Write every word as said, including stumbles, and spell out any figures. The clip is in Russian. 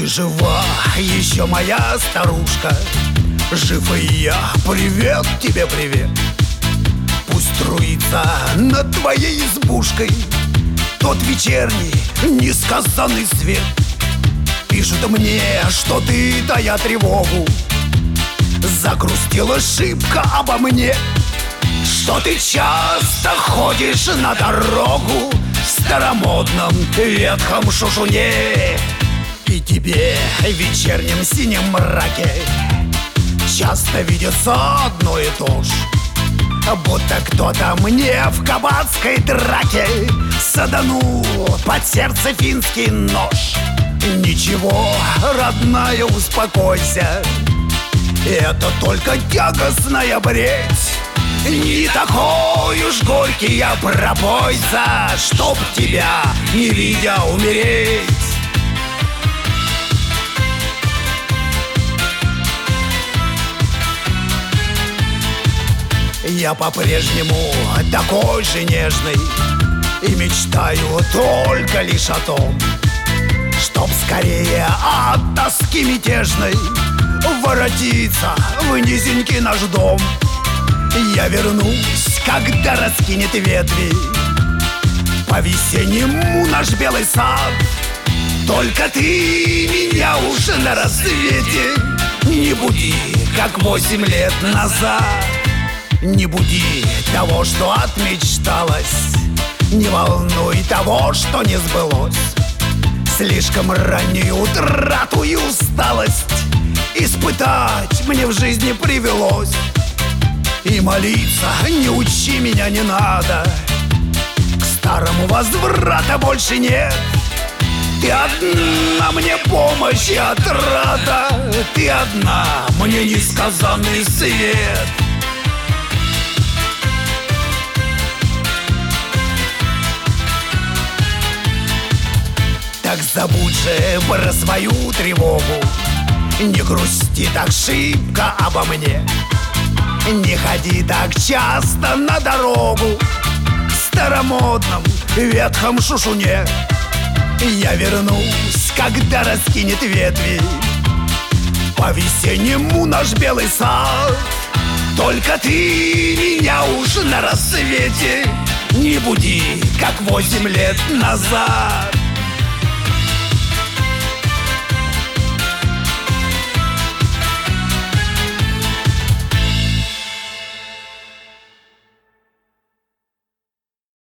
жива еще моя старушка? Жив и я, привет тебе, привет. Пусть струится над твоей избушкой тот вечерний несказанный свет. Пишут мне, что ты, тая тревогу, загрустила шибко обо мне, что ты часто ходишь на дорогу в старомодном ветхом шушуне. И тебе в вечернем синем мраке часто видится одно и то ж, будто кто-то мне в кабацкой драке саданул под сердце финский нож. Ничего, родная, успокойся, это только тягостная бредь. Не такой уж горький я пропойца, чтоб тебя, не видя, умереть. Я по-прежнему такой же нежный и мечтаю только лишь о том, чтоб скорее от тоски мятежной воротиться в низенький наш дом. Я вернусь, когда раскинет ветви по-весеннему наш белый сад. Только ты меня уж на рассвете не буди, как восемь лет назад. Не буди того, что отмечталось, не волнуй того, что не сбылось. Слишком раннюю утрату и усталость испытать мне в жизни привелось. И молиться не учи меня, не надо, к старому возврата больше нет. Ты одна мне помощь и отрада, ты одна мне несказанный свет. Так забудь же про свою тревогу, не грусти так шибко обо мне, не ходи так часто на дорогу к старомодном ветхом шушуне. Я вернусь, когда раскинет ветви по-весеннему наш белый сад. Только ты меня уж на рассвете не буди, как восемь лет назад.